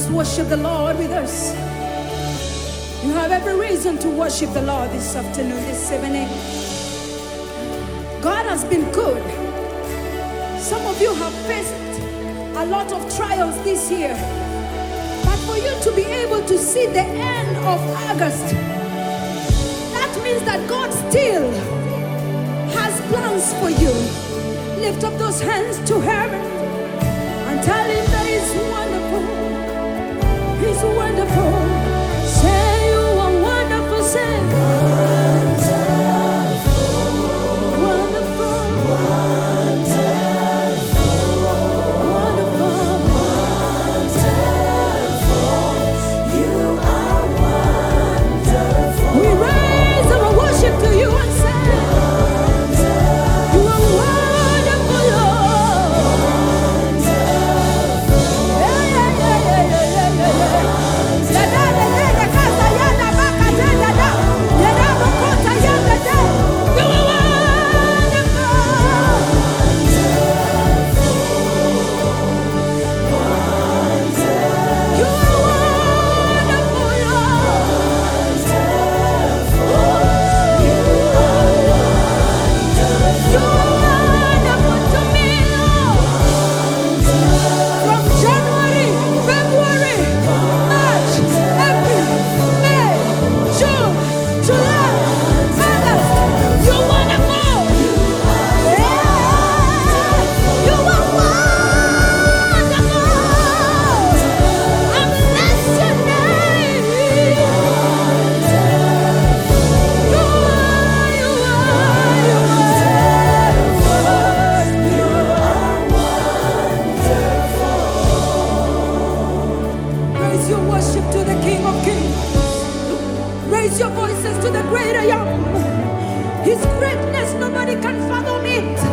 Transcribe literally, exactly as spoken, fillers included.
worship the Lord with us. You have every reason to worship the Lord this afternoon, this evening. God has been good. Some of you have faced a lot of trials this year. But for you to be able to see the end of August, that means that God still has plans for you. Lift up those hands to heaven and tell him that he's wonderful. He's wonderful. Say you are wonderful. Say wonderful. Your worship to the King of Kings. Raise your voices to the great I am. His greatness, nobody can fathom it.